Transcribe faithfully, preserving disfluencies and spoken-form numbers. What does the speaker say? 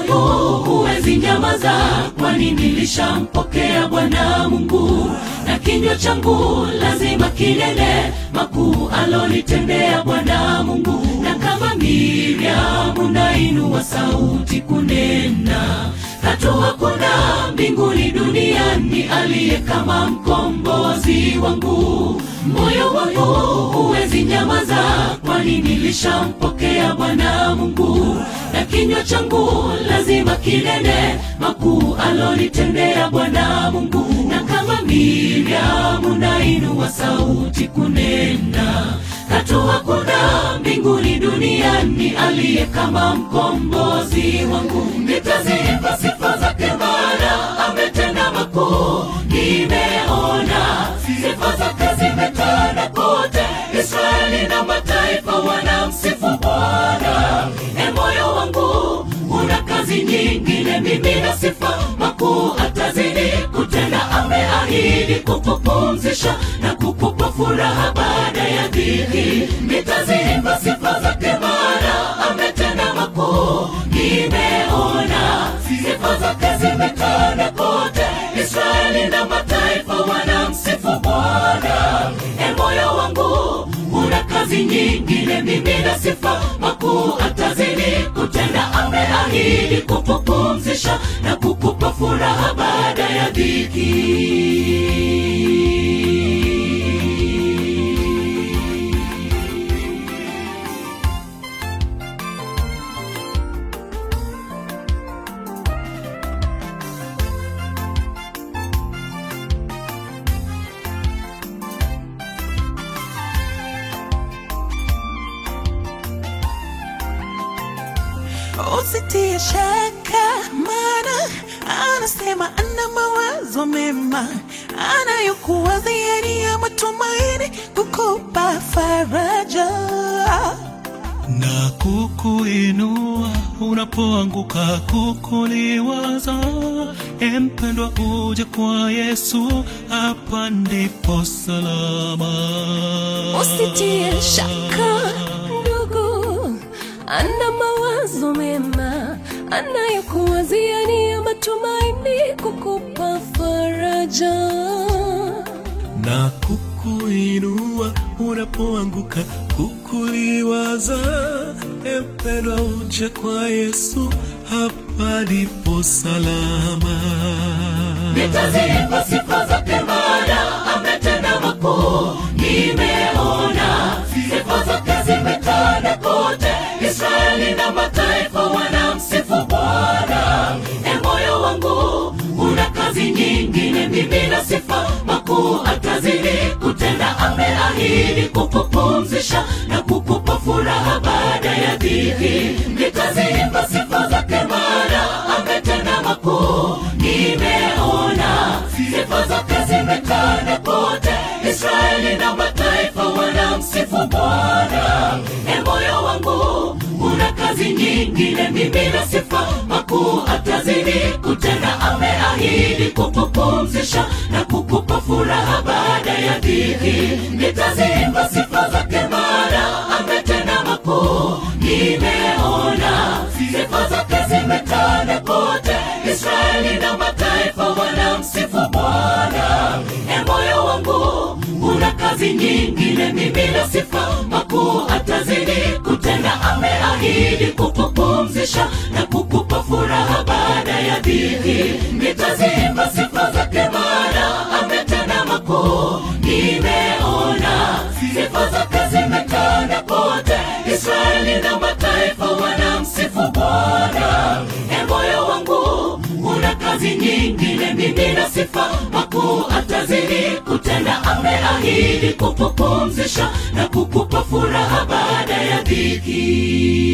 wangu huwezi nyamaza, kwani nilishampokea Bwana Mungu, na kinywa changu lazima kinene makuu alonitendea Bwana Mungu. Na kama Miriam nainua sauti kunena, katu hakuna mbinguni duniani aliye kama mkombozi wangu. Moyo wangu huwezi nyamaza, kwani nilishampokea Bwana Mungu, na kinywa changu lazima kinene makuu alonitendea Bwana Mungu. Na kama Miriam nainua sauti kunena, katu hakuna mbinguni duniani aliye kama mkombozi wangu. Nitaziimba sifa zake maana ametenda makuu, nimeona sifa zake zimetanda kote, Israeli na mataifa wanamsifu Bwana. E moyo wangu una kazi nyingine, mimi na sifa makuu atazidi kutenda. Ameahidi kukupumzisha na kukupa furaha baada ya dhiki. Nitaziimba sifa zake maana ametenda makuu, nimeona sifa zake zimetanda kote, Israeli na mataifa wanamsifu Bwana. E moyo wangu una kazi nyingine, mimi na sifa makuu atazidi kutenda. Ameahidi kukupumzisha na kukupa furaha baada ya dhiki. Usitie shaka, maana anasema ana mawazo mema anayokuwazia ni ya matumaini, kukupa faraja na kukuinua unapoanguka, kukuliwaza. Empendwa, uje kwa Yesu, hapa ndipo salama. Usitie shaka ndugu, ana mawazo mema anayokuwazia ni ya matumaini, kukupa faraja na kukuinua unapoanguka, kukuliwaza. Empendwa, uje kwa Yesu, hapa ndipo salama. Nitaziimba sifa zake maana ametenda makuu, nimeona sifa zake zimetanda kote, Israeli na mataifa wanamsifu Bwana. E moyo wangu una kazi nyingine, mimi na sifa makuu atazidi kutenda. Ameahidi kukupumzisha na kukupa furaha baada ya dhiki. Nitaziimba sifa zake maana ametenda makuu, nimeona sifa zake zimetanda kote, Israeli na mataifa wanamsifu Bwana. E moyo wangu una kazi nyingine, mimi na sifa makuu atazidi kutenda. Ameahidi kukupumzisha na kukupa furaha baada ya dhiki. Nitaziimba sifa zake maana ametenda makuu, nimeona sifa zake zimetanda kote, Israeli na mataifa wanamsifu Bwana. E moyo wangu una kazi nyingine, mimi na sifa makuu atazidi kutenda. Ameahidi kukupumzisha na kukupa furaha baada ya dhiki. Nitaziimba sifa zake maana ametenda makuu, nimeona sifa zake zimetanda kote, Israeli na mataifa wanamsifu Bwana. E moyo wangu una kazi nyingine, mimi na sifa makuu atazidi kutenda. Ameahidi kukupumzisha na kukupa furaha baada ya dhiki.